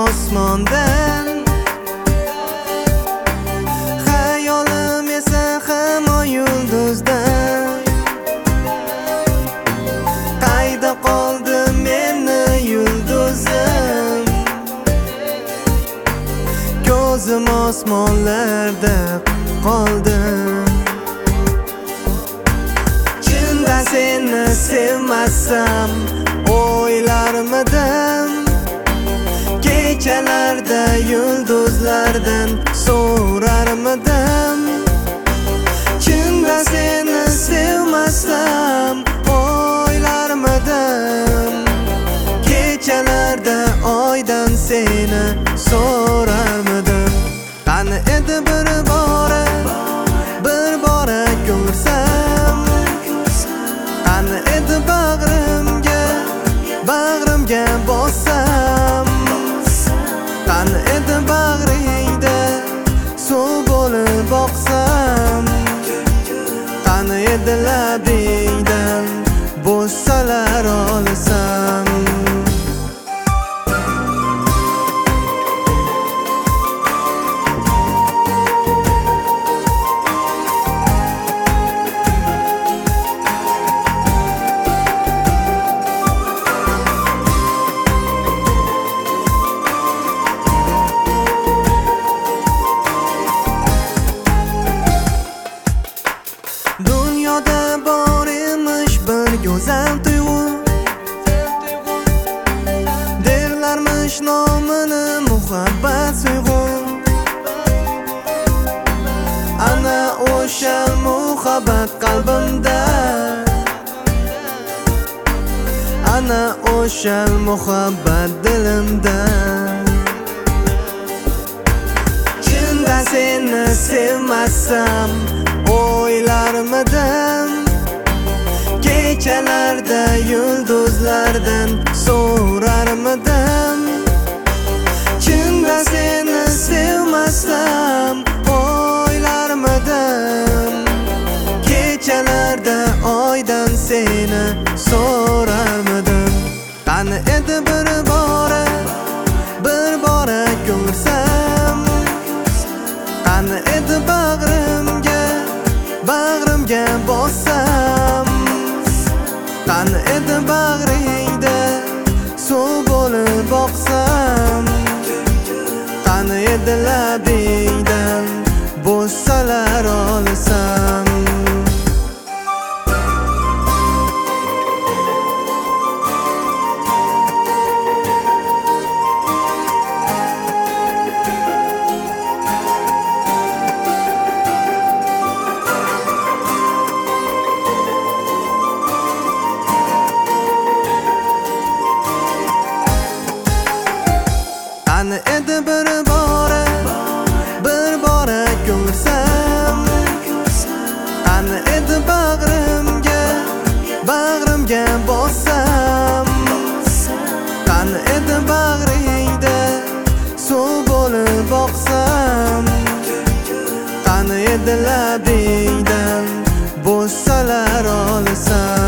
osmondan, xayolim esa hamon yulduzdan. Qayda qoldi meni yulduzim? Ko'zim osmonlarda qoldi. Chinda seni sevmasam o'ylarmidim? Kechalarda yulduzlardan so'rarmidim? Chinda seni sevmasam o'ylarmidim? Kechalarda oydan seni so'rarmidim? Qani edi bir bora ko'rsam, qani edi bag'rimga bossam, qani edi bag'ringda suv bo'lib oqsam, qani edi labingdan bo'salar olsam. Dunyoda bor emish bir go'zal tuyg'u, derlarmish nomini muhabbat suyg'u. Ana o'sha muhabbat qalbimda, ana o'sha muhabbat dilimda. Chinda seni sevmasam o'ylarmidim? Kechalarda yulduzlardan so'rarmidim? Chinda seni sevmasam o'ylarmidim? Kechalarda oydan seni so'rarmidim? Qani edi bir bora ko'rsam, qani edi bag'rimga bossam, qani edi bag'ringda suv bo'lib oqsam, qani edi labingdan bo'salar olsam. Qani edi bir bora ko'rsam, qani edi bag'rimga bossam, qani edi bag'ringda suv bo'lib oqsam, qani edi labingdan bo'salar olsam.